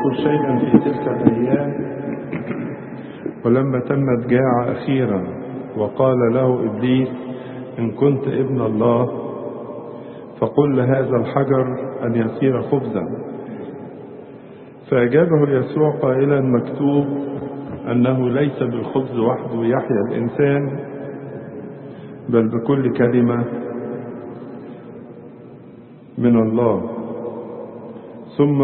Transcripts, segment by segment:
يذكر شيئا في تلك الأيام. ولما تمت جاع أخيرا وقال له إبليس: إن كنت ابن الله فقل لهذا الحجر أن يصير خبزا. فأجابه يسوع قائلا: مكتوب أنه ليس بالخبز وحده يحيا الإنسان بل بكل كلمة من الله. ثم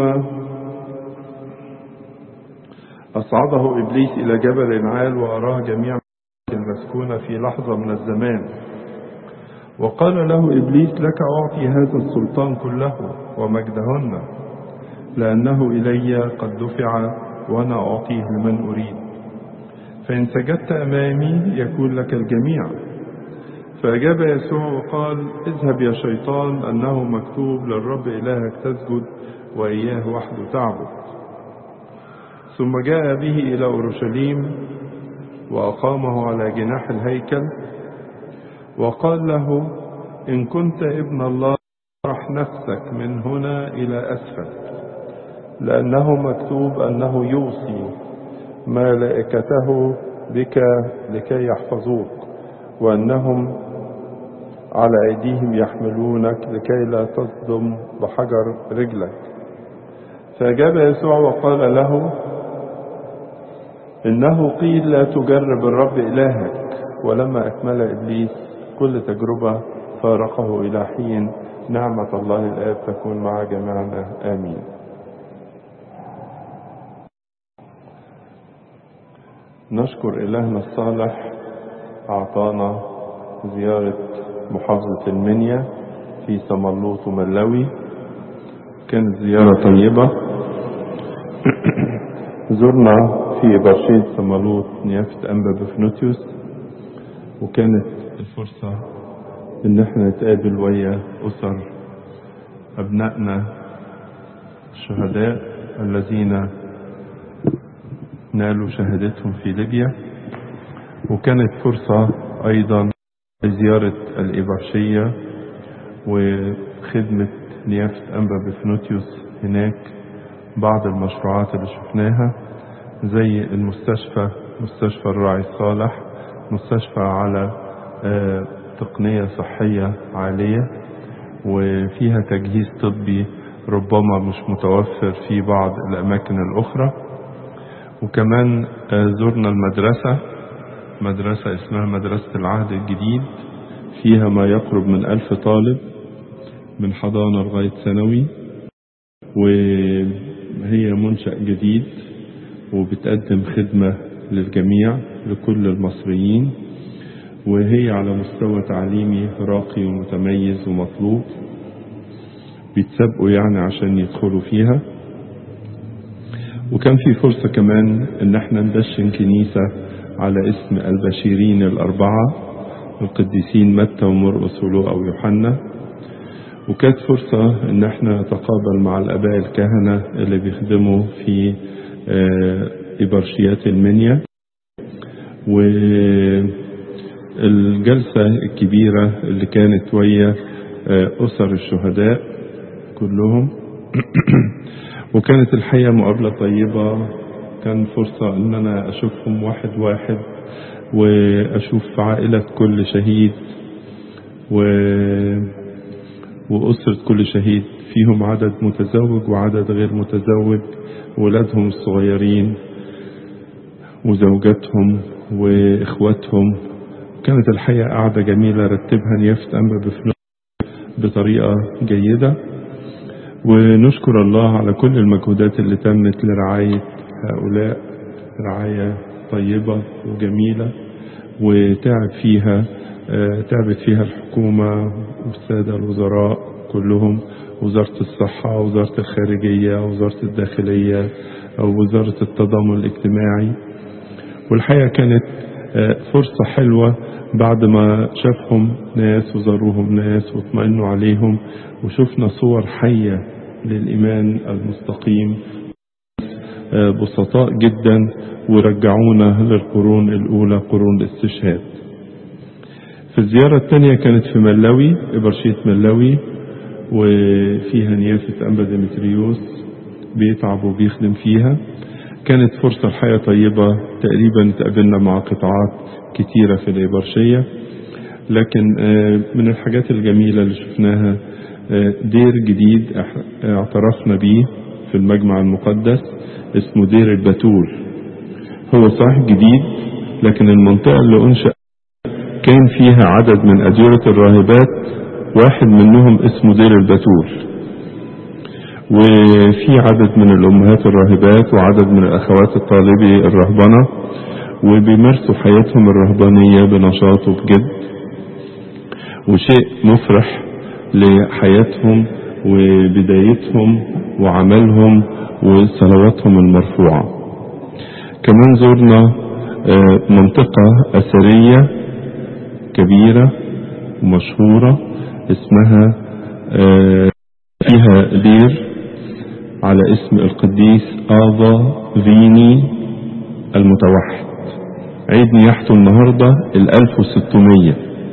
أصعده إبليس إلى جبل عال وأراه جميع المسكونة في لحظة من الزمان، وقال له إبليس: لك أعطي هذا السلطان كله ومجدهن، لأنه إلي قد دفع وأنا أعطيه لمن أريد، فإن سجدت أمامي يكون لك الجميع. فأجاب يسوع وقال: اذهب يا شيطان، أنه مكتوب للرب إلهك تسجد وإياه وحده تعبد. ثم جاء به إلى أورشليم وأقامه على جناح الهيكل وقال له: إن كنت ابن الله اطرح نفسك من هنا إلى أسفل، لأنه مكتوب أنه يوصي ملائكته بك لكي يحفظوك، وأنهم على أيديهم يحملونك لكي لا تصدم بحجر رجلك. فأجاب يسوع وقال له: إنه قيل لا تجرب الرب إلهك. ولما أكمل إبليس كل تجربة فارقه إلى حين. نعمة الله الآب تكون مع جميعنا، آمين. نشكر إلهنا الصالح أعطانا زيارة محافظة المنيا في سملوط وملاوي. كانت زيارة طيبة. زرنا في برشيد سملوط نيافة أنبا بفنوتيوس، وكانت الفرصة إن احنا نتقابل ويا أسر أبنائنا الشهداء الذين نالوا شهادتهم في ليبيا. وكانت فرصة أيضا لزيارة الإبرشية وخدمة نيافة أنبا بفنوتيوس هناك. بعض المشروعات اللي شفناها زي المستشفى، مستشفى الراعي الصالح، مستشفى على تقنية صحية عالية وفيها تجهيز طبي ربما مش متوفر في بعض الأماكن الأخرى. وكمان زرنا المدرسة، مدرسة اسمها مدرسة العهد الجديد، فيها ما يقرب من 1000 طالب من حضانة لغاية ثانوي، وهي منشأ جديد وبتقدم خدمة للجميع لكل المصريين، وهي على مستوى تعليمي راقي ومتميز ومطلوب، بيتسابقوا يعني عشان يدخلوا فيها. وكان في فرصة كمان ان احنا ندشن كنيسة على اسم البشيرين الأربعة القديسين متى ومرقس ولوقا ويوحنا. وكانت فرصة ان احنا نتقابل مع الآباء الكهنة اللي بيخدموا في إبرشيات المنيا. والجلسة الكبيرة اللي كانت ويا أسر الشهداء كلهم وكانت الحقيقة مقابلة طيبة. كان فرصة ان انا اشوفهم واحد واحد واشوف عائلة كل شهيد وأسرة كل شهيد، فيهم عدد متزوج وعدد غير متزوج، ولادهم الصغيرين وزوجاتهم وإخواتهم. كانت الحقيقة قعدة جميلة رتبها نيافة أنبا بفنوتيوس بطريقة جيدة. ونشكر الله على كل المجهودات اللي تمت لرعاية هؤلاء، رعاية طيبة وجميلة وتعب فيها تعبت فيها الحكومة والسادة الوزراء كلهم، وزارة الصحة ووزارة الخارجية ووزارة الداخلية ووزارة التضامن الاجتماعي. والحقيقة كانت فرصة حلوة بعد ما شافهم ناس وزاروهم ناس واطمئنوا عليهم، وشفنا صور حية للإيمان المستقيم بسطاء جدا، ورجعونا للقرون الأولى، قرون الاستشهاد. في الزيارة الثانية كانت في ملاوي، إبرشية ملاوي، وفيها نيافة أنبا ديمتريوس بيتعب وبيخدم فيها. كانت فرصة الحياة طيبة، تقريبا تقابلنا مع قطاعات كتيرة في الإبرشية. لكن من الحاجات الجميلة اللي شفناها دير جديد اعترفنا بيه في المجمع المقدس اسمه دير البتول. هو صحيح جديد، لكن المنطقة اللي أنشأ كان فيها عدد من أديرة الراهبات، واحد منهم اسمه دير البتول، وفي عدد من الأمهات الراهبات وعدد من الأخوات الطالبي الرهبنة، وبيمارسوا حياتهم الرهبانية بنشاط وبجد، وشيء مفرح لحياتهم وبدايتهم وعملهم وصلواتهم المرفوعة. كمان زرنا منطقة أثرية كبيرة ومشهورة اسمها فيها دير على اسم القديس آفا فيني المتوحد. عيد نياحته النهاردة 1600.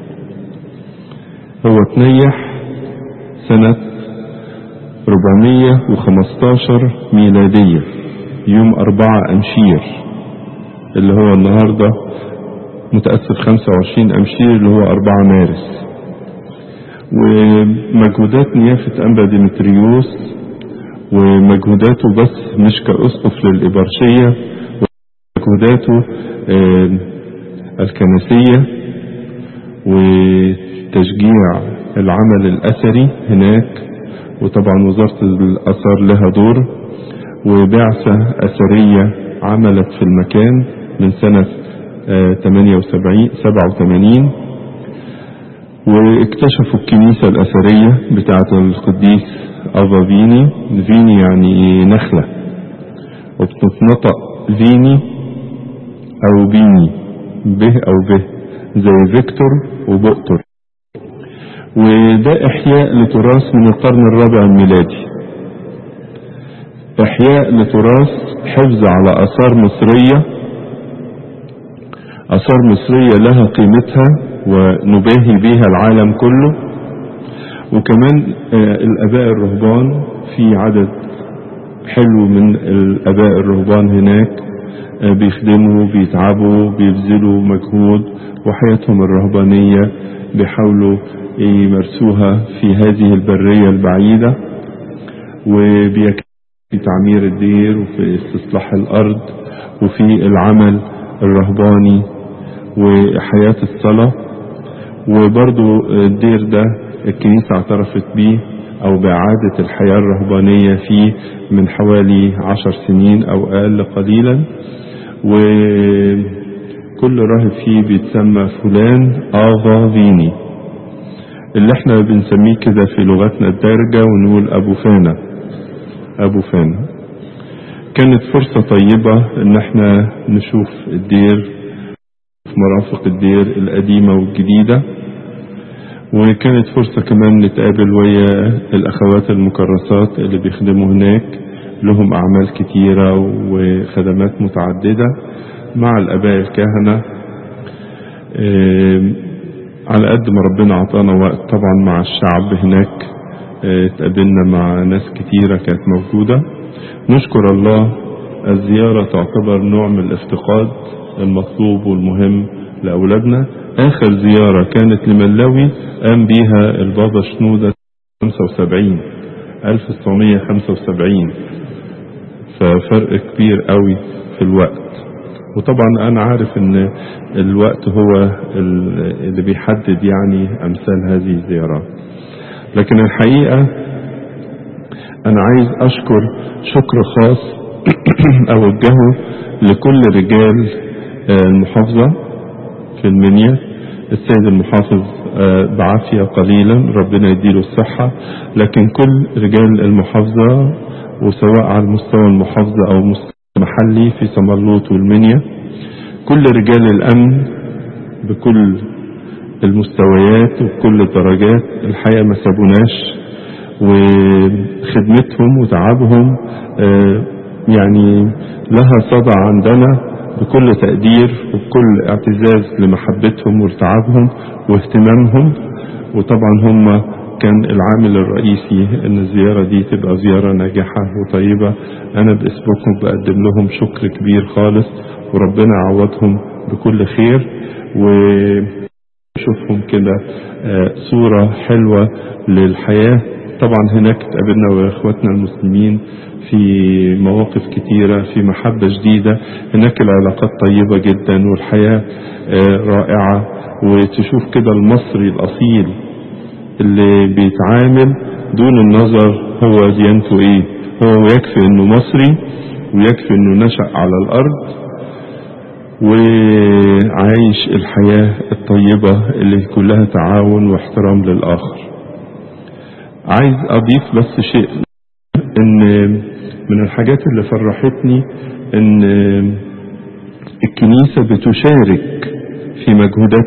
هو تنيح سنة 415 ميلادية يوم 4 أمشير، اللي هو النهاردة متأسف 25 أمشير اللي هو 4 مارس. ومجهودات نيافة أنبا ديمتريوس ومجهوداته بس مش كأسقف للإبرشية، ومجهوداته الكنسية وتشجيع العمل الأثري هناك، وطبعا وزارة الآثار لها دور، وبعثة أثرية عملت في المكان من سنة 87 واكتشفوا الكنيسة الأثرية بتاعة القديس آفا فيني. فيني يعني نخلة، وبتتنطق فيني أو بيني، به أو به، زي فيكتور وبؤتر. وده إحياء لتراث من القرن الرابع الميلادي، إحياء لتراث حفظ على آثار مصرية، آثار مصرية لها قيمتها ونباهي بها العالم كله. وكمان الآباء الرهبان، في عدد حلو من الآباء الرهبان هناك بيخدموا بيتعبوا بيبذلوا مجهود، وحياتهم الرهبانية بيحاولوا يمارسوها في هذه البرية البعيدة، وبيكفي في تعمير الدير وفي استصلاح الأرض وفي العمل الرهباني وحياة الصلاة. وبرضو الدير ده الكنيسة اعترفت بيه أو بإعادة الحياة الرهبانية فيه من حوالي 10 سنين أو أقل قليلا، وكل راهب فيه بيتسمى فلان آفا فيني، اللي احنا بنسميه كده في لغتنا الدارجة ونقول أبو فانا. أبو فانا كانت فرصة طيبة ان احنا نشوف الدير في مرافق الدير القديمة والجديدة، وكانت فرصة كمان نتقابل ويا الأخوات المكرسات اللي بيخدموا هناك، لهم أعمال كتيرة وخدمات متعددة مع الآباء الكهنة. على قد ما ربنا عطانا وقت طبعا مع الشعب هناك، اتقابلنا مع ناس كتيرة كانت موجودة. نشكر الله، الزيارة تعتبر نوع من الافتقاد المطلوب والمهم لأولادنا. آخر زيارة كانت لملاوي قام بيها البابا شنودة 1975، ففرق كبير قوي في الوقت. وطبعا أنا عارف إن الوقت هو اللي بيحدد يعني أمثال هذه الزيارات، لكن الحقيقة أنا عايز أشكر شكر خاص أوجهه لكل رجال المحافظة في المنيا. السيد المحافظ بعافية قليلا، ربنا يديله الصحة، لكن كل رجال المحافظة وسواء على المستوى المحافظة أو مستوى محلي في سمرلوط والمنيا، كل رجال الأمن بكل المستويات وبكل الدرجات الحقيقة ما سابوناش، وخدمتهم وتعبهم يعني لها صدى عندنا بكل تقدير وبكل اعتزاز لمحبتهم وتعبهم واهتمامهم. وطبعا هم كان العامل الرئيسي ان الزيارة دي تبقى زيارة ناجحة وطيبة. انا باسمكم بقدم لهم شكر كبير خالص، وربنا يعوضهم بكل خير وشوفهم كده صورة حلوة للحياة. طبعا هناك اتقابلنا واخواتنا المسلمين في مواقف كتيرة، في محبة جديدة. هناك العلاقات طيبة جدا والحياة رائعة، وتشوف كده المصري الأصيل اللي بيتعامل دون النظر هو ديانته ايه، هو يكفي انه مصري ويكفي انه نشأ على الارض وعايش الحياة الطيبة اللي كلها تعاون واحترام للآخر. عايز اضيف بس شيء، ان من الحاجات اللي فرحتني ان الكنيسة بتشارك في مجهودات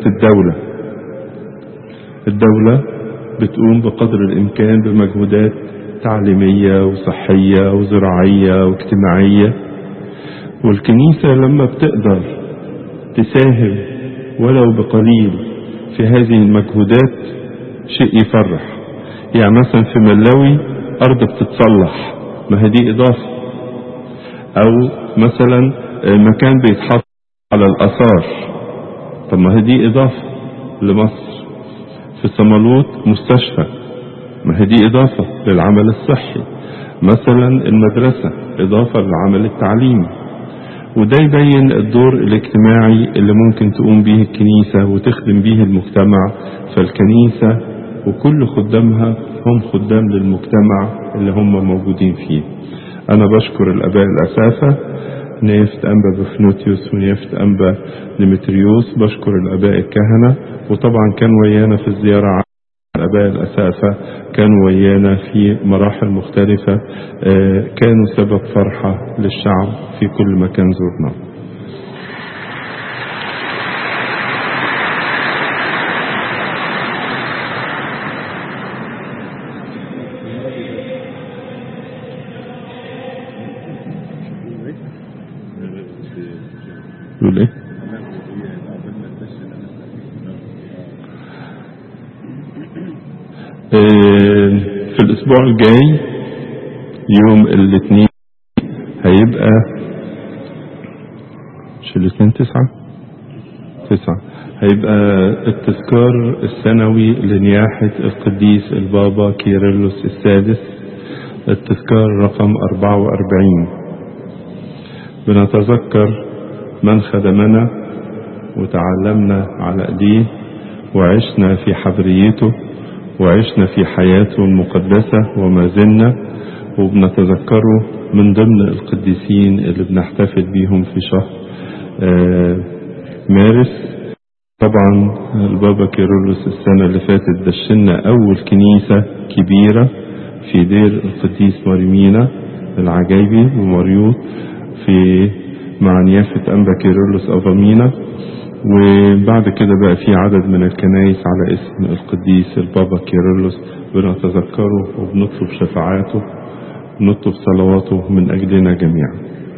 الدولة بتقوم بقدر الامكان بمجهودات تعليمية وصحية وزراعية واجتماعية، والكنيسة لما بتقدر تساهم ولو بقليل في هذه المجهودات شيء يفرح. يعني مثلا في ملاوي أرض بتتصلح، ما هي دي إضافة. أو مثلا مكان بيتحط على الآثار، طب ما هي دي إضافة لمصر. في صمالوط مستشفى، ما هي دي إضافة للعمل الصحي. مثلا المدرسة إضافة للعمل التعليمي. وده يبين الدور الاجتماعي اللي ممكن تقوم به الكنيسة وتخدم به المجتمع. فالكنيسة وكل خدامها هم خدام للمجتمع اللي هم موجودين فيه. أنا بشكر الآباء الأسافة، نيافة أنبا بفنوتيوس ونيافة أنبا ديمتريوس. بشكر الآباء الكهنة، وطبعا كان ويانا في الزيارة الآباء الأسافة، كانوا ويانا في مراحل مختلفة، كانوا سبب فرحة للشعب في كل مكان زرنا. يقول ايه؟ في الاسبوع الجاي يوم الاثنين هيبقى الاثنين 9 هيبقى التذكار السنوي لنياحة القديس البابا كيرلس السادس، التذكار رقم 44. بنتذكر من خدمنا وتعلمنا على ايديه وعشنا في حبريته وعشنا في حياته المقدسة وما زلنا، وبنتذكره من ضمن القديسين اللي بنحتفل بيهم في شهر مارس. طبعا البابا كيرلس السنة اللي فاتت دشنا أول كنيسة كبيرة في دير القديس مريمينا العجايبي ومريوط في مع نيافة أنبا كيرلس أفامينا. وبعد كده بقى في عدد من الكنائس على اسم القديس البابا كيرلس، بنتذكره وبنطلب شفاعاته ونطلب صلواته من أجلنا جميعا.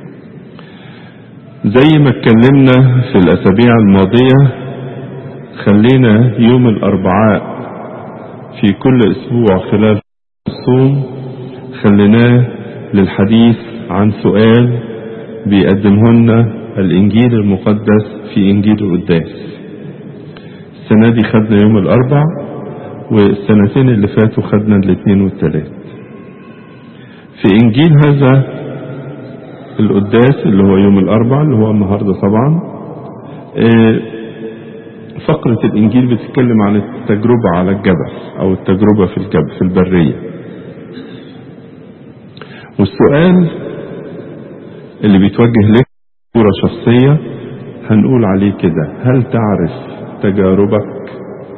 زي ما اتكلمنا في الأسابيع الماضية، خلينا يوم الأربعاء في كل أسبوع خلال الصوم خليناه للحديث عن سؤال بيقدمه لنا الإنجيل المقدس في إنجيل القداس. السنة دي خدنا يوم الأربع، والسنتين اللي فاتوا خدنا الاثنين والثلاث. في إنجيل هذا القداس اللي هو يوم الأربع اللي هو النهاردة طبعا، فقرة الإنجيل بتتكلم عن التجربة على الجبل أو التجربة في الجبل في البرية. والسؤال اللي بيتوجه لك صورة شخصية هنقول عليه كده: هل تعرف تجاربك؟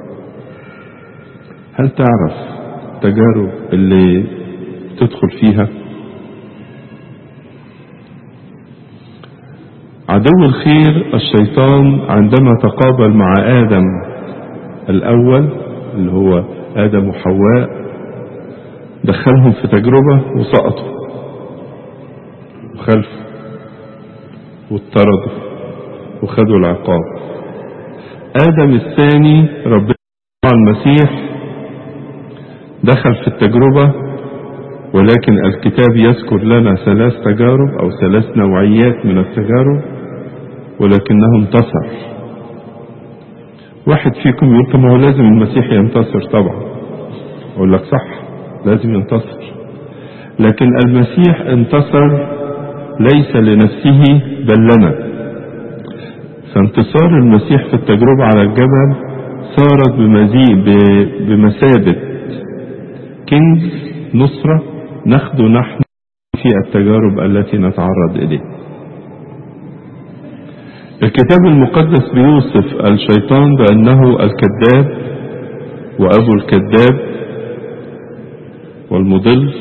هل تعرف تجارب اللي تدخل فيها؟ عدو الخير الشيطان عندما تقابل مع آدم الأول اللي هو آدم وحواء دخلهم في تجربة وسقطوا وخلفوا واضطردوا وخدوا العقاب. آدم الثاني ربنا المسيح دخل في التجربة، ولكن الكتاب يذكر لنا 3 تجارب أو 3 نوعيات من التجارب، ولكنه انتصر. واحد فيكم يقول طب ما هو لازم المسيح ينتصر. طبعا أقول لك صح، لازم ينتصر، لكن المسيح انتصر ليس لنفسه بل لنا. فانتصار المسيح في التجربة على الجبل صارت بمثابة كنز نصرة ناخده نحن في التجارب التي نتعرض إليه. الكتاب المقدس بيوصف الشيطان بأنه الكذاب وأبو الكذاب والمضل،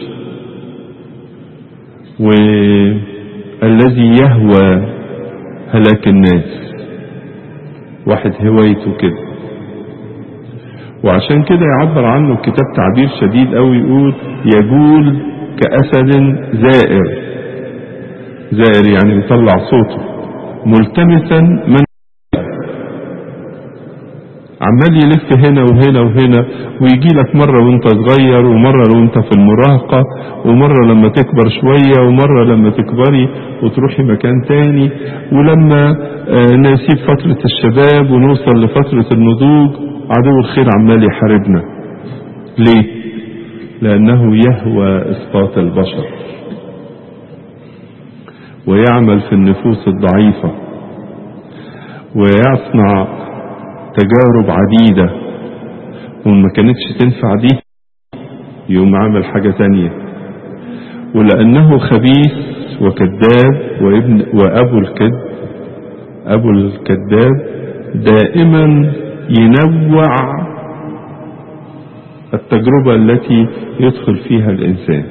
والذي يهوى هلاك الناس. واحد هوايته كده، وعشان كده يعبر عنه الكتاب تعبير شديد قوي، يقول يجول كأسد زائر. زائر يعني يطلع صوته، ملتمسا من عمال يلف هنا وهنا وهنا، ويجي لك مرة وانت صغير، ومرة وانت في المراهقة، ومرة لما تكبر شوية، ومرة لما تكبري وتروحي مكان تاني، ولما نسيب فترة الشباب ونوصل لفترة النضوج عدو الخير عمال يحاربنا. ليه؟ لأنه يهوى إسقاط البشر ويعمل في النفوس الضعيفة ويصنع تجارب عديدة، وما كانتش تنفع دي يقوم عامل حاجة تانية. ولأنه خبيث وكذاب وأبو الكذب، أبو الكذاب دائما ينوع التجربة التي يدخل فيها الإنسان.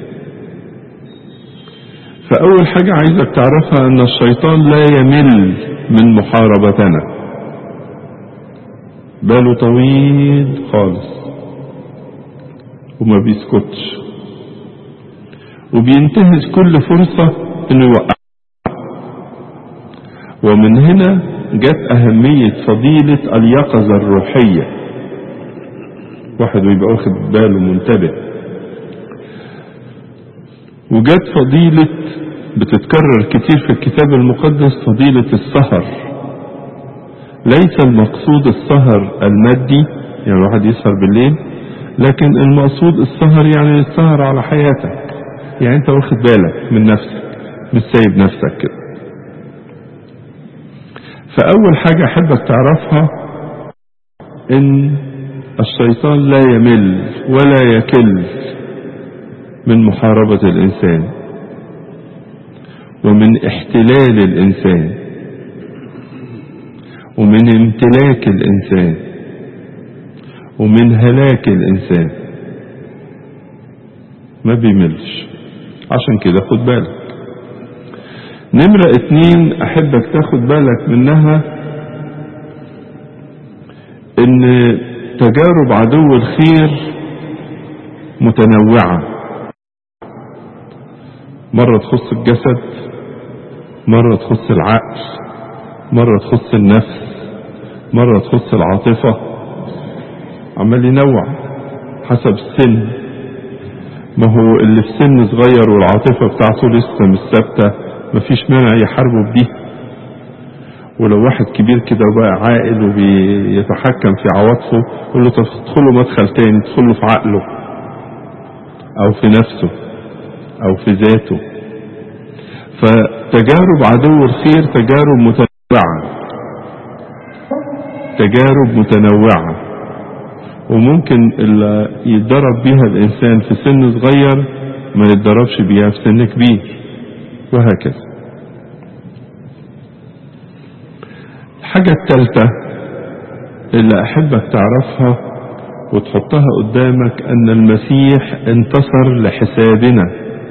فأول حاجة عايزك تعرفها أن الشيطان لا يمل من محاربتنا، باله طويل خالص وما بيسكتش، وبينتهز كل فرصة انه يوقع. ومن هنا جت اهمية فضيلة اليقظة الروحية، واحد ويبقى واخد باله منتبه. وجت فضيلة بتتكرر كتير في الكتاب المقدس، فضيلة السهر. ليس المقصود السهر المادي يعني الواحد يسهر بالليل، لكن المقصود السهر يعني السهر على حياتك، يعني انت واخد بالك من نفسك، مش سايب نفسك كده. فأول حاجة أحبك تعرفها إن الشيطان لا يمل ولا يكل من محاربة الإنسان ومن احتلال الإنسان ومن امتلاك الإنسان ومن هلاك الإنسان. ما بيملش، عشان كده خد بالك. نمرة 2 أحبك تاخد بالك منها، إن تجارب عدو الخير متنوعة، مرة تخص الجسد، مرة تخص العقل، مرة تخص النفس، مرة تخص العاطفة، عمال ينوع حسب السن. ما هو اللي في سن صغير والعاطفة بتاعته لسه مش ثابتة مفيش مانع يحاربه بدي، ولو واحد كبير كده وبقى عاقل وبيتحكم في عواطفه يقول له تدخله مدخل تاني، تدخله في عقله او في نفسه او في ذاته. فتجارب عدو الخير تجارب متنوعة، تجارب متنوعة، وممكن اللي يتدرب بيها الإنسان في سن صغير ما يتدربش بيها في سن كبير، وهكذا. الحاجة الثالثة اللي أحبك تعرفها وتحطها قدامك أن المسيح انتصر لحسابنا.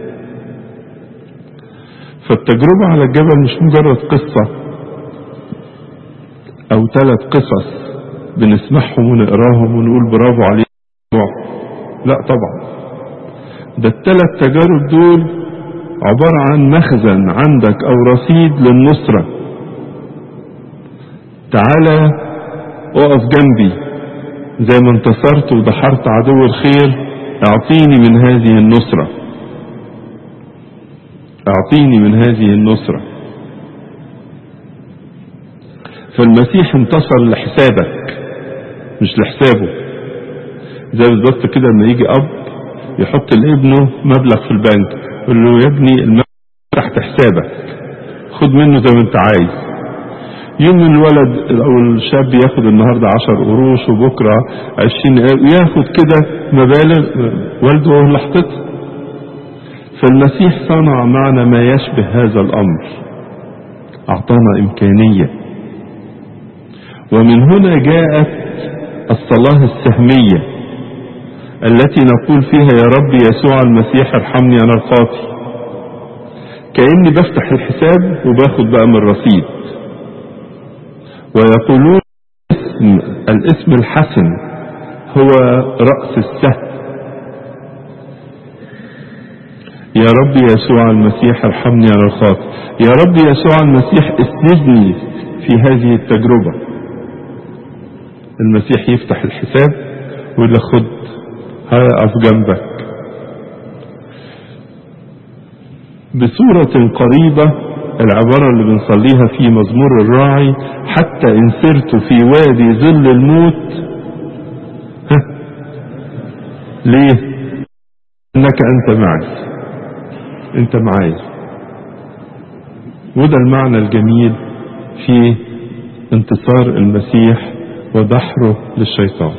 فالتجربة على الجبل مش مجرد قصة أو 3 قصص بنسمعهم ونقراهم ونقول برافو عليه. لا طبعا، ده ال3 تجارب دول عبارة عن مخزن عندك أو رصيد للنصرة. تعالى اقف جنبي زي ما انتصرت ودحرت عدو الخير، اعطيني من هذه النصرة، اعطيني من هذه النصرة. فالمسيح انتصر لحسابك مش لحسابه. زي بالظبط كده لما يجي اب يحط لابنه مبلغ في البنك، يقول له يا ابني المبلغ تحت حسابك، خد منه زي ما انت عايز. يوم الولد او الشاب ياخد النهارده 10 قروش وبكره 20، ياخد كده مبالغ والده هو اللي حاططها. فالمسيح صنع معنا ما يشبه هذا الامر، اعطانا امكانيه. ومن هنا جاءت الصلاه السهميه التي نقول فيها يا رب يسوع المسيح ارحمني انا الخاطي. كأني بفتح الحساب وباخد بقى من الرصيد. ويقولون الاسم الحسن هو رأس السهم. يا رب يسوع المسيح ارحمني انا الخاطي، يا رب يسوع المسيح اسندني في هذه التجربة. المسيح يفتح الحساب ويقول لك خد هقف جنبك. بصورة قريبة العبارة اللي بنصليها في مزمور الراعي، حتى إن سرت في وادي ظل الموت. ليه؟ إنك أنت معي، أنت معي. وده المعنى الجميل في انتصار المسيح ودحره للشيطان.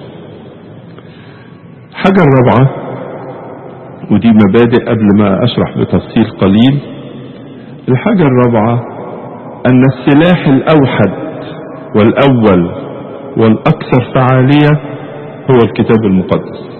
حاجة الرابعة، ودي مبادئ قبل ما أشرح بتفصيل قليل. الحاجة الرابعة أن السلاح الأوحد والأول والأكثر فعالية هو الكتاب المقدس.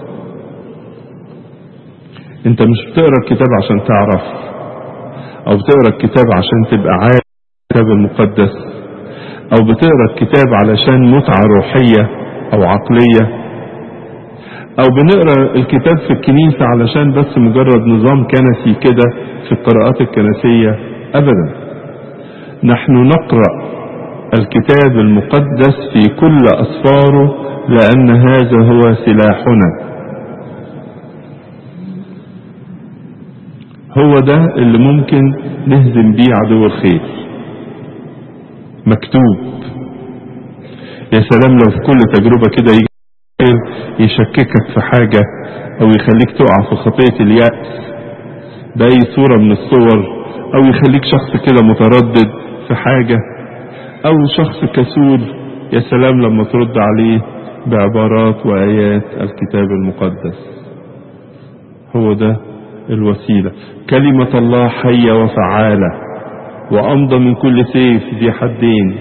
أنت مش بتقرأ الكتاب عشان تعرف، أو بتقرأ الكتاب عشان تبقى عارف الكتاب المقدس، أو بتقرأ الكتاب علشان متعة روحية أو عقلية، او بنقرأ الكتاب في الكنيسة علشان بس مجرد نظام كنسي كده في القراءات الكنسية. ابدا، نحن نقرأ الكتاب المقدس في كل اسفاره لان هذا هو سلاحنا. هو ده اللي ممكن نهزم بيه عدو الخير. مكتوب. يا سلام لو في كل تجربة كده يجي يشككك في حاجة او يخليك تقع في خطية اليأس بأي صورة من الصور، او يخليك شخص كده متردد في حاجة، او شخص كسول. يا سلام لما ترد عليه بعبارات وآيات الكتاب المقدس. هو ده الوسيلة. كلمة الله حية وفعالة وأمضى من كل سيف ذي حدين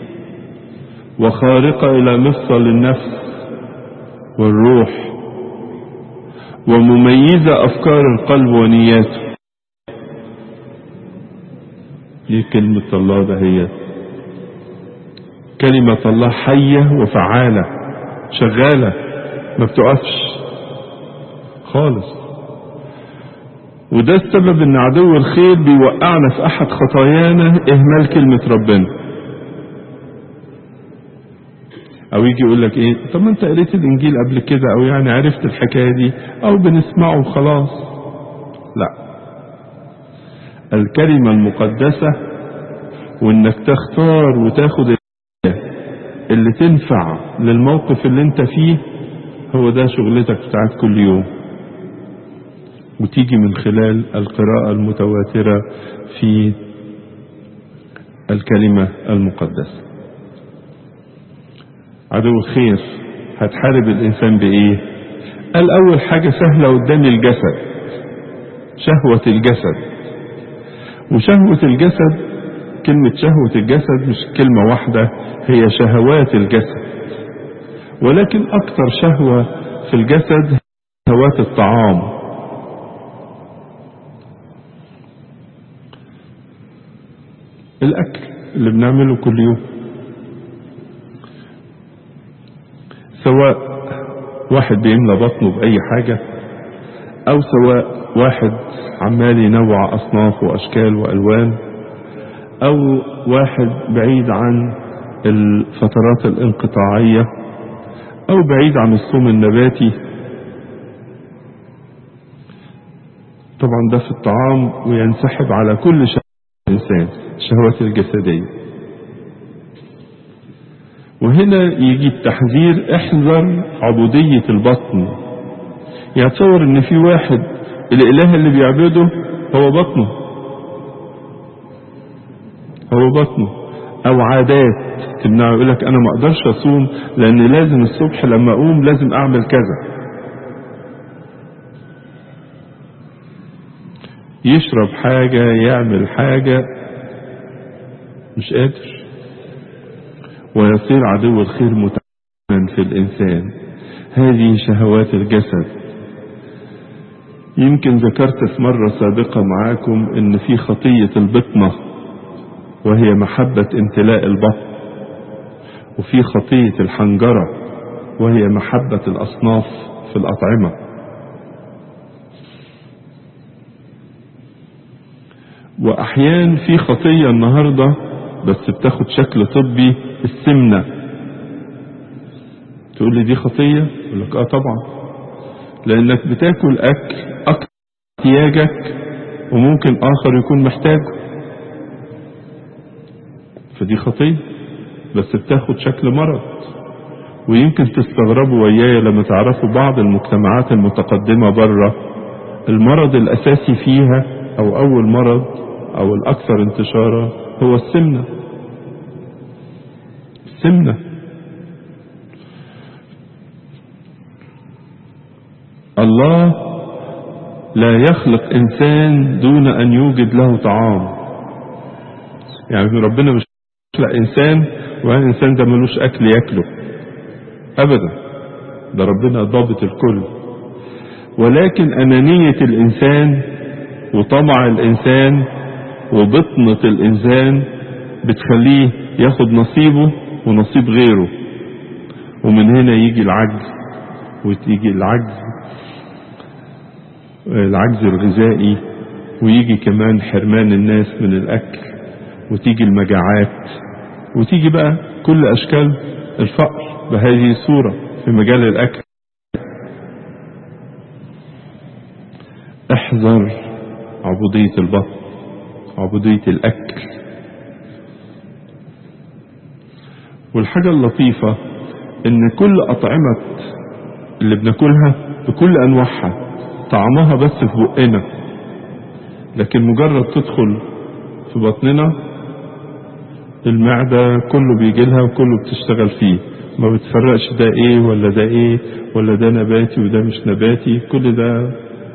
وخارقة إلى مفصل النفس والروح ومميزة أفكار القلب ونياته. دي كلمة الله، ده هي كلمة الله حية وفعالة، شغالة ما بتقفش خالص. وده السبب ان عدو الخير بيوقعنا في احد خطايانا اهمال كلمة ربنا. او يجي يقول لك ايه، طب ما انت قريت الانجيل قبل كده، او يعني عرفت الحكاية دي، او بنسمعه وخلاص. لا، الكلمة المقدسة وانك تختار وتاخد اللي تنفع للموقف اللي انت فيه، هو ده شغلتك بتاعت كل يوم، وتيجي من خلال القراءة المتواترة في الكلمة المقدسة. عدو الخير هتحارب الإنسان بإيه؟ قال أول حاجة سهلة قدام الجسد، شهوة الجسد. وشهوة الجسد، كلمة شهوة الجسد مش كلمة واحدة، هي شهوات الجسد، ولكن أكثر شهوة في الجسد شهوات الطعام. الأكل اللي بنعمله كل يوم، سواء واحد بيملى بطنه بأي حاجة، أو سواء واحد عمال ينوع أصناف وأشكال وألوان، أو واحد بعيد عن الفترات الانقطاعية، أو بعيد عن الصوم النباتي. طبعا ده في الطعام، وينسحب على كل شهوات الإنسان، الشهوات الجسدية. وهنا يجي التحذير: احذر عبودية البطن. يتصور ان في واحد الاله اللي بيعبده هو بطنه او عادات تمنعه. يقول لك انا ما اقدرش اصوم لان لازم الصبح لما اقوم لازم اعمل كذا، يشرب حاجة، يعمل حاجة، مش قادر، ويصير عدو الخير متعانا في الإنسان. هذه شهوات الجسد. يمكن ذكرت في مرة سابقة معاكم ان في خطية البطنة وهي محبة امتلاء البطن، وفي خطية الحنجرة وهي محبة الأصناف في الأطعمة. وأحيان في خطية النهاردة بس بتاخد شكل طبي، السمنة. تقول لي دي خطية؟ أقول لك طبعا، لأنك بتاكل أكل أكثر احتياجك وممكن آخر يكون محتاجه، فدي خطية بس بتاخد شكل مرض. ويمكن تستغربوا وياي لما تعرفوا بعض المجتمعات المتقدمة بره المرض الأساسي فيها أو أول مرض أو الأكثر انتشارا هو السمنة. الله لا يخلق إنسان دون أن يوجد له طعام. يعني ربنا مش يخلق إنسان والإنسان ده ملوش أكل يأكله أبدا، ده ربنا ضابط الكل. ولكن أنانية الإنسان وطمع الإنسان وبطنة الإنسان بتخليه ياخد نصيبه ونصيب غيره، ومن هنا يجي العجز، وتيجي العجز الغذائي، ويجي كمان حرمان الناس من الأكل، وتيجي المجاعات، وتيجي بقى كل أشكال الفقر بهذه الصورة في مجال الأكل. احذر عبودية البطن، عبودية الأكل. والحاجة اللطيفة ان كل أطعمة اللي بناكلها بكل أنواعها طعمها بس في بقنا، لكن مجرد تدخل في بطننا المعدة كله بيجي لها وكله بتشتغل فيه، ما بتفرقش ده ايه ولا ده ايه ولا ده نباتي وده مش نباتي، كل ده.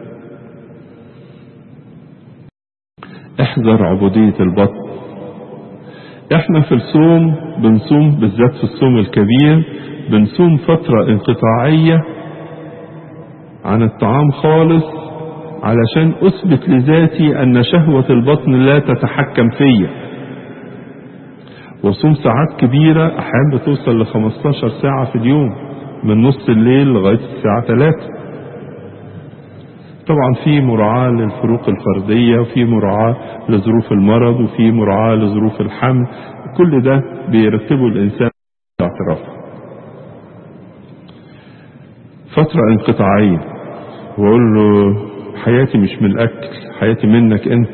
احذر عبودية البطن. احنا في الصوم بنصوم، بالذات في الصوم الكبير بنصوم فترة انقطاعية عن الطعام خالص علشان اثبت لذاتي ان شهوة البطن لا تتحكم فيا. وصوم ساعات كبيرة احيانا بتوصل ل 15 ساعة في اليوم، من نص الليل لغاية الساعة 3. طبعا في مراعاة للفروق الفردية، وفي مراعاة لظروف المرض، وفي مراعاة لظروف الحمل، كل ده بيرتبه الإنسان اعترافه. فترة انقطاعية، وأقول له حياتي مش من الأكل، حياتي منك أنت.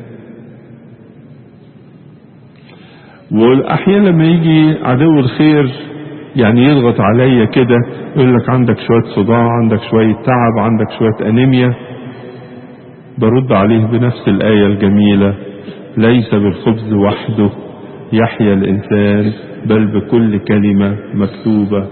والأحيان لما يجي عدو الخير يعني يضغط عليا كده، يقول لك عندك شوية صداع، عندك شوية تعب، عندك شوية أنيميا، برد عليه بنفس الآية الجميلة: ليس بالخبز وحده يحيا الإنسان بل بكل كلمة مكتوبة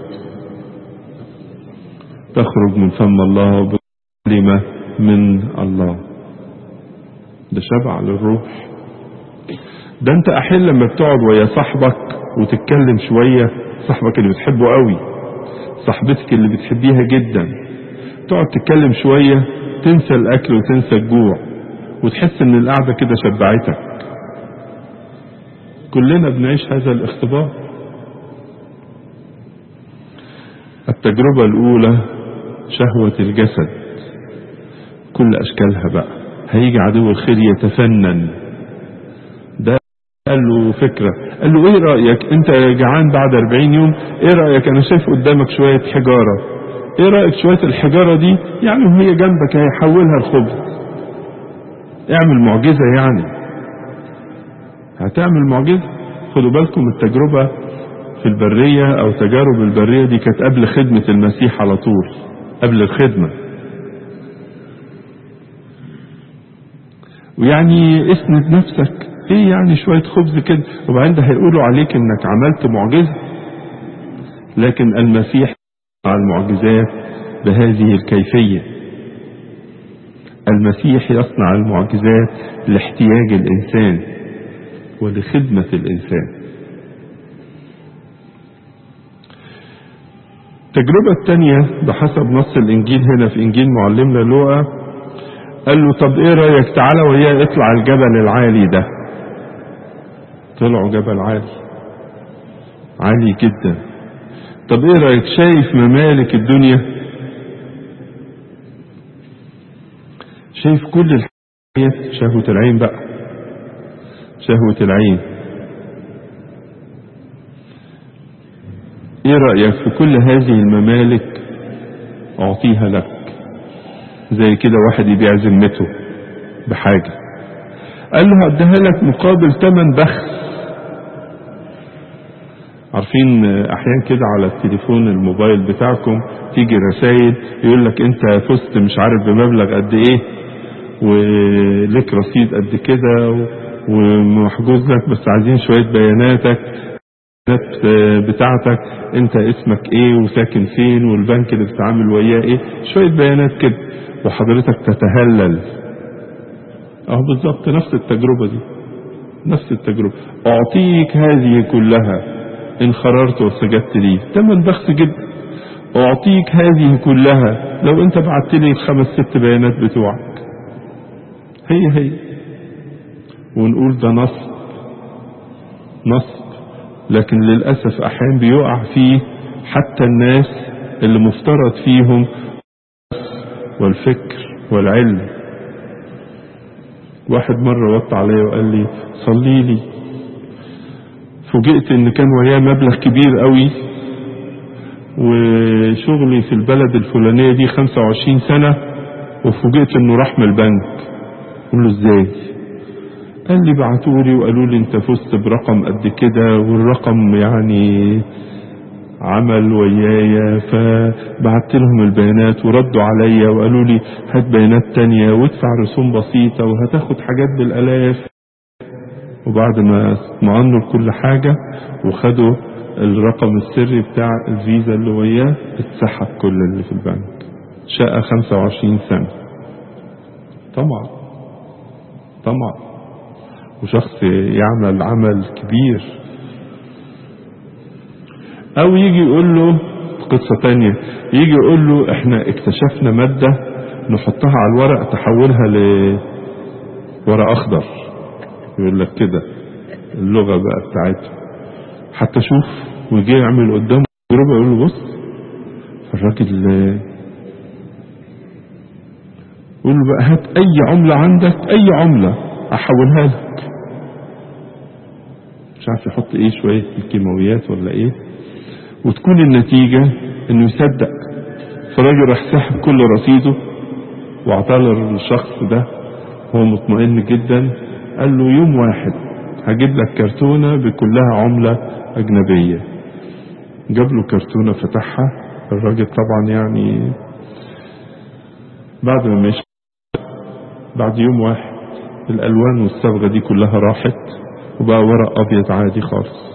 تخرج من فم الله، بكلمة من الله. ده شبع للروح. ده انت احيانا لما بتقعد ويا صاحبك وتتكلم شوية، صاحبك اللي بتحبه قوي، صاحبتك اللي بتحبيها جدا، تقعد تتكلم شوية تنسى الاكل وتنسى الجوع وتحس ان القعدة كده شبعتك. كلنا بنعيش هذا الاختبار. التجربة الاولى شهوة الجسد كل اشكالها بقى. هيجي عدو الخير يتفنن. ده قال له فكرة، قال له ايه رأيك انت جعان بعد 40 يوم، ايه رأيك انا شايف قدامك شوية حجارة، ايه رأيك شوية الحجارة دي يعني وهي جنبك هيحولها الخبز. اعمل معجزة يعني، هتعمل معجزة. خدوا بالكم التجربة في البرية او تجارب البرية دي كانت قبل خدمة المسيح على طول، قبل الخدمة. ويعني اسند نفسك، ايه يعني شوية خبز كده وبعدين هيقولوا عليك انك عملت معجزة. لكن المسيح مع المعجزات بهذه الكيفية. المسيح يصنع المعجزات لاحتياج الإنسان ولخدمة الإنسان. التجربة الثانية بحسب نص الإنجيل هنا في إنجيل معلمنا لوقا، قال له طب ايه رأيك تعالى وياه اطلع الجبل العالي ده. طلعوا جبل عالي جدا. طب ايه رأيك شايف ممالك الدنيا، شايف كل الحاجات، شهوة العين بقى، شهوة العين. ايه رأيك في كل هذه الممالك اعطيها لك. زي كده واحد يبيع ذمته بحاجة، قال له هديها لك مقابل 8 بخس. عارفين احيان كده على التليفون الموبايل بتاعكم تيجي رسائل يقول لك انت فزت مش عارف بمبلغ قد ايه ولك رصيد قد كده ومحجوز لك بس عايزين شوية بياناتك بتاعتك، انت اسمك ايه وساكن فين والبنك اللي بتتعامل وياه ايه، شوية بيانات كده وحضرتك تتهلل. بالظبط نفس التجربة دي، نفس التجربة. اعطيك هذه كلها ان خررت وسجدت لي، 8 بخس جدا. اعطيك هذه كلها لو انت بعت لي 5-6 بيانات بتوعك. هي ونقول ده نصب، لكن للأسف أحيان بيقع فيه حتى الناس اللي مفترض فيهم والفكر والعلم. واحد مرة وطى علي وقال لي صلي لي، فوجئت ان كان وياه مبلغ كبير قوي وشغلي في البلد الفلانية دي 25 سنة وفوجئت انه راح من البنك. قل له ازاي؟ قال لي بعتولي وقالوا لي انت فزت برقم قد كده، والرقم يعني عمل ويايا، فبعت لهم البيانات وردوا عليا وقالوا لي هات بيانات تانية وادفع رسوم بسيطة وهتاخد حاجات بالآلاف. وبعد ما اطمئنوا لكل حاجة وخدوا الرقم السري بتاع الفيزا اللي وياه، اتسحب كل اللي في البنك. شقة 25 سنة. طمع وشخص يعمل عمل كبير. او يجي يقول له قصة تانية، يجي يقول له احنا اكتشفنا مادة نحطها على الورق تحولها لورق اخضر. يقول لك كده اللغة بقى بتاعته. حتى شوف ويجي يعمل قدامه تجربة يقول له بص، فالراجل يقول له بقى هات اي عملة عندك، اي عملة احولها لك. مش عارف يحط ايه، شوية الكيماويات ولا ايه، وتكون النتيجة انه يصدق. فالراجل راح سحب كل رصيده واعطاه للشخص ده هو مطمئن جدا. قال له يوم واحد هجيب لك كرتونة بكلها عملة اجنبية. جاب له كرتونة فتحها الراجل طبعا يعني بعد ما مشي، بعد يوم واحد الالوان والصبغة دي كلها راحت وبقى ورق ابيض عادي خالص.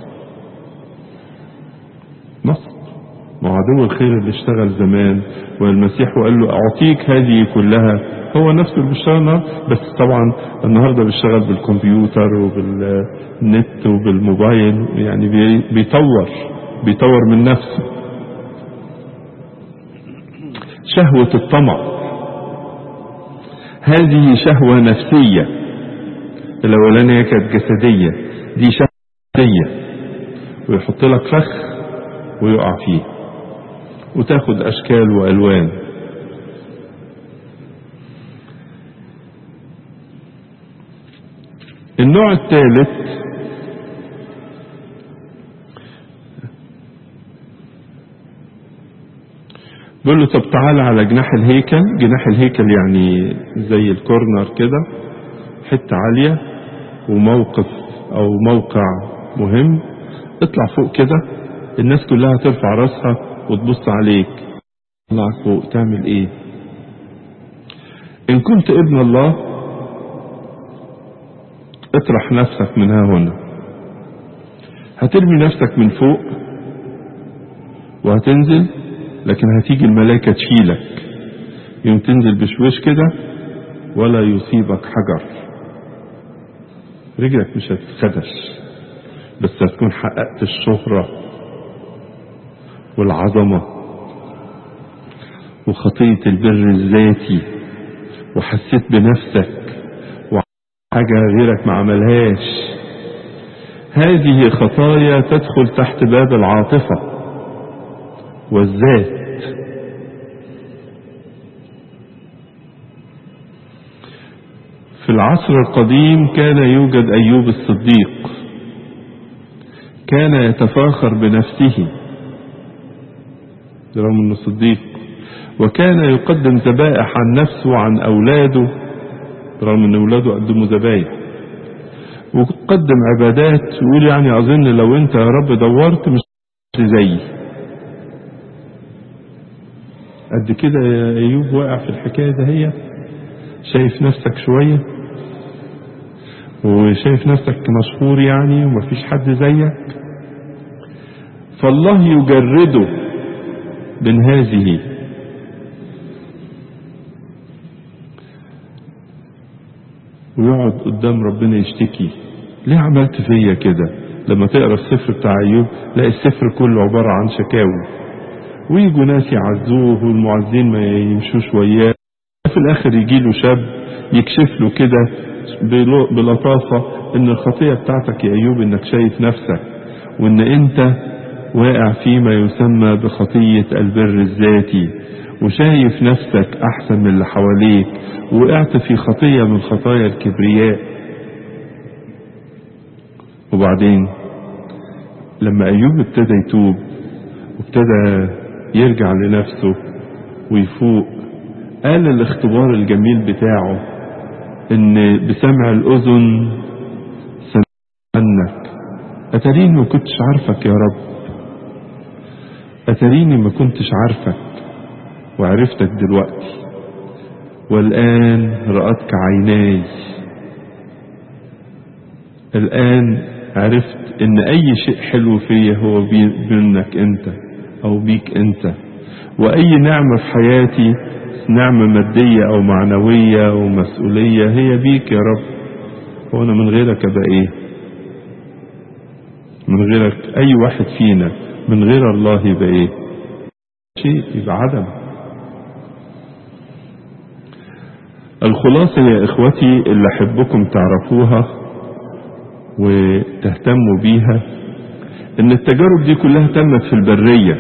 نصب. ما عدو الخير اللي اشتغل زمان والمسيح وقال له اعطيك هذه كلها، هو نفسه اللي بيشتغل بس طبعا النهارده بيشتغل بالكمبيوتر وبالنت وبالموبايل، يعني بيطور من نفسه. شهوة الطمع هذه شهوة نفسية. الاولانية كانت جسدية، دي شهوة نفسية. ويحط لك فخ ويقع فيه وتاخد اشكال والوان. النوع الثالث بيقول له طب تعالى على جناح الهيكل. جناح الهيكل يعني زي الكورنر كده، حتة عالية وموقف أو موقع مهم، اطلع فوق كده، الناس كلها ترفع راسها وتبص عليك. طلعك فوق تعمل ايه؟ إن كنت ابن الله اطرح نفسك من ها هنا، هترمي نفسك من فوق وهتنزل، لكن هتيجي الملائكة تشيلك، يوم تنزل بشويش كده ولا يصيبك حجر، رجلك مش هتتخدش، بس هتكون حققت الشهرة والعظمة وخطية البر الذاتي، وحسيت بنفسك وحاجة غيرك ما عملهاش. هذه خطايا تدخل تحت باب العاطفة والذات. في العصر القديم كان يوجد أيوب الصديق، كان يتفاخر بنفسه رغم أنه صديق، وكان يقدم ذبائح عن نفسه وعن أولاده رغم أن أولاده قدموا ذبائح، وقدم عبادات، يقول يعني أظن لو أنت يا رب دورت مش زيي. قد كده يا أيوب واقع في الحكاية ده، هي شايف نفسك شوية وشايف نفسك مشهور يعني ومفيش حد زيك، فالله يجرده من هذه. ويقعد قدام ربنا يشتكي، ليه عملت فيا كده؟ لما تقرأ السفر بتاع أيوب لا، السفر كله عبارة عن شكاوي، ويجوا ناس يعزوه والمعزين ما يمشوش وياه، في الآخر يجيله شاب يكشف له كده بلطافة ان الخطية بتاعتك يا أيوب انك شايف نفسك، وان انت واقع فيما يسمى بخطية البر الذاتي، وشايف نفسك احسن من اللي حواليك، وقعت في خطية من خطايا الكبرياء. وبعدين لما أيوب ابتدى يتوب وابتدى يرجع لنفسه ويفوق، قال الاختبار الجميل بتاعه ان بسمع الأذن سمع عنك، أتريني ما كنتش عارفك يا رب، أتريني ما كنتش عارفك وعرفتك دلوقتي، والآن رأتك عيناي. الآن عرفت ان اي شيء حلو فيا هو منك انت او بيك انت، واي نعمة في حياتي نعمة مادية او معنوية ومسؤولية هي بيك يا رب، وانا من غيرك ابقى ايه؟ من غيرك اي واحد فينا من غير الله يبقى ايه؟ شيء، يبقى عدم. الخلاصة يا اخوتي اللي احبكم تعرفوها وتهتموا بيها، ان التجارب دي كلها تمت في البرية،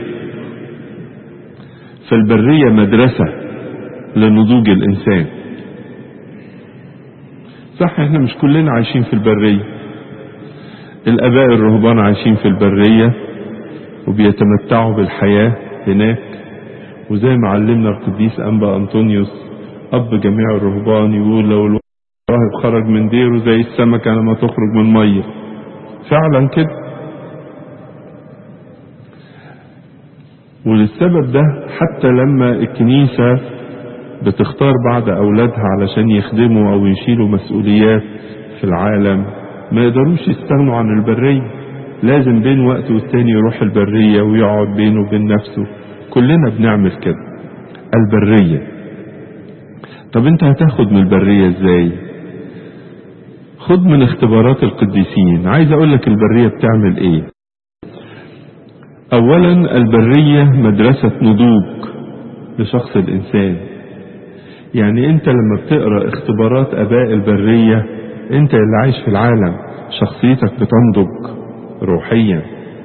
فالبرية مدرسة لنضوج الانسان. صح احنا مش كلنا عايشين في البرية، الاباء الرهبان عايشين في البرية وبيتمتعوا بالحياة هناك، وزي ما علمنا القديس أنبا أنطونيوس اب جميع الرهبان يقول لو الراهب خرج من ديره زي السمكة لما تخرج من مية، فعلا كده. وللسبب ده حتى لما الكنيسة بتختار بعض أولادها علشان يخدموا أو يشيلوا مسؤوليات في العالم، ما يقدروش يستغنوا عن البرية، لازم بين وقت والتاني يروح البرية ويقعد بينه وبين نفسه. كلنا بنعمل كده. البرية، طب انت هتاخد من البرية ازاي؟ خد من اختبارات القديسين. عايز اقولك البرية بتعمل ايه. اولا البرية مدرسة نضوج لشخص الانسان. يعني انت لما بتقرأ اختبارات اباء البرية، انت اللي عايش في العالم، شخصيتك بتنضج روحيا.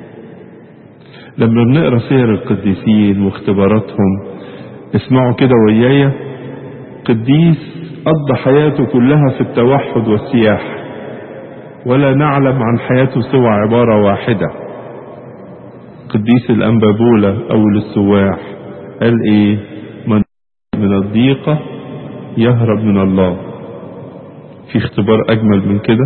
لما بنقرأ سير القديسين واختباراتهم، اسمعوا كده ويايا، قديس قضى حياته كلها في التوحد والسياحة، ولا نعلم عن حياته سوى عبارة واحدة. قديس الأنبابولة أول السواح قال ايه؟ من الضيقة يهرب من الله. في اختبار أجمل من كده؟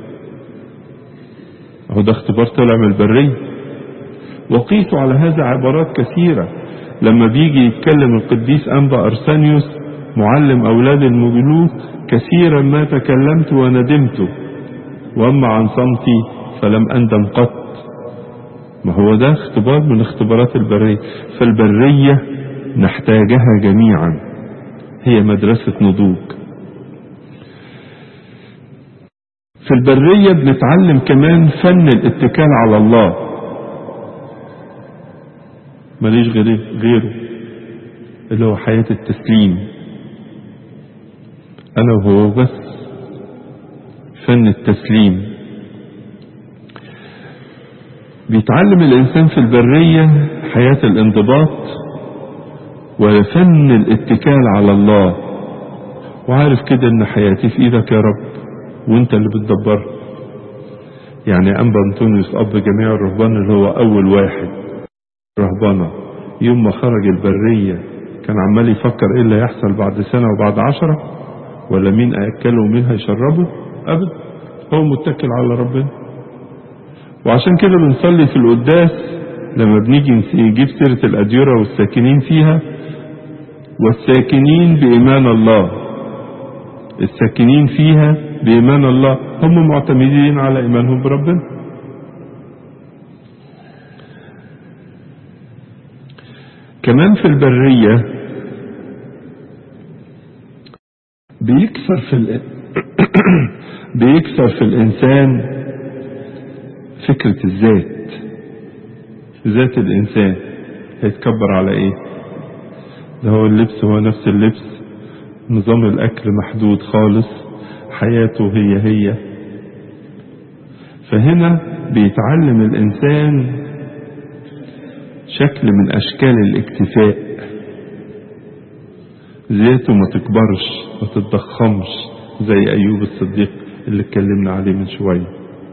هو ده اختبار طلع من البرية. وقيسوا على هذا عبارات كثيرة. لما بيجي يتكلم القديس أنبا أرسانيوس معلم أولاد المجلوس: كثيرا ما تكلمت وندمت، وأما عن صمتي فلم أندم قط. ما هو ده اختبار من اختبارات البرية. فالبرية نحتاجها جميعا، هي مدرسة نضوج. في البرية بنتعلم كمان فن الاتكال على الله. ماليش غيره، اللي هو حياة التسليم، أنا وهو بس. فن التسليم بيتعلم الإنسان في البرية حياة الانضباط وفن الاتكال على الله، وعارف كده ان حياتي في ايدك يا رب وانت اللي بتدبرها. يعني أنبا أنطونيوس أب جميع الرهبان اللي هو أول واحد رهبانة، يوم ما خرج البرية كان عمال يفكر إيه اللي هيحصل بعد سنة وبعد 10، ولا مين هيأكله ومين هيشربه. أبدا، هو متكل على ربنا. وعشان كده بنصلي في القداس لما بنيجي نجيب سيرة الأديرة والساكنين فيها: والساكنين بإيمان الله. الساكنين فيها بإيمان الله، هم معتمدين على إيمانهم بربنا. كمان في البرية بيكسر في الإنسان فكرة الذات. ذات الإنسان هيتكبر على إيه؟ ده هو اللبس هو نفس اللبس، نظام الأكل محدود خالص، حياته هي. فهنا بيتعلم الإنسان شكل من أشكال الاكتفاء. ذاته ما تكبرش ما تتضخمش زي أيوب الصديق اللي اتكلمنا عليه من شوية.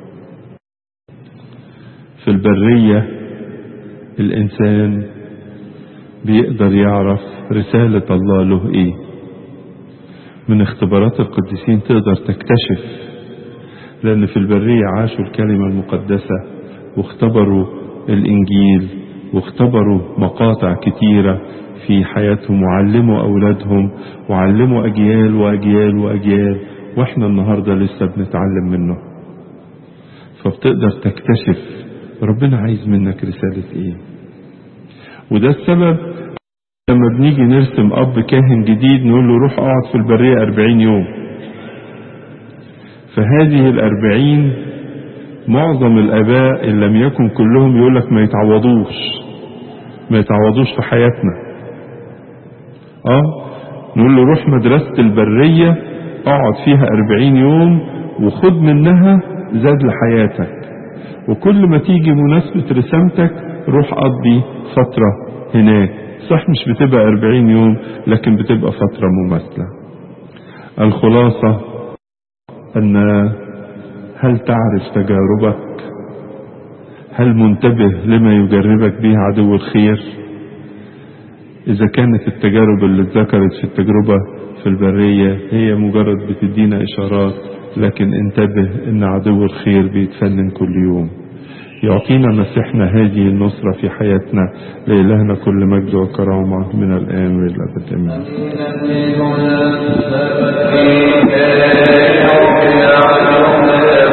في البرية الإنسان بيقدر يعرف رسالة الله له إيه. من اختبارات القديسين تقدر تكتشف، لأن في البرية عاشوا الكلمة المقدسة واختبروا الإنجيل واختبروا مقاطع كتيرة في حياتهم، وعلموا أولادهم وعلموا أجيال وأجيال وأجيال، وإحنا النهاردة لسه بنتعلم منه. فبتقدر تكتشف ربنا عايز منك رسالة إيه. وده السبب لما بنيجي نرسم أب كاهن جديد نقول له روح اقعد في البرية 40 يوم. فهذه 40 معظم الآباء إن لم يكن كلهم يقولك ما يتعوضوش في حياتنا. نقول له روح مدرسة البرية اقعد فيها 40 يوم وخد منها زاد لحياتك، وكل ما تيجي مناسبة رسامتك روح قضي فترة هناك. صح مش بتبقى 40 يوم لكن بتبقى فترة مماثلة. الخلاصة أن هل تعرف تجاربك؟ هل منتبه لما يجربك به عدو الخير؟ إذا كانت التجارب اللي اتذكرت في التجربة في البرية هي مجرد بتدينا إشارات، لكن انتبه إن عدو الخير بيتفنن كل يوم. يعطينا مسيحنا هذه النصرة في حياتنا. لإلهنا كل مجد وكرامة من الآن والأبد آمين.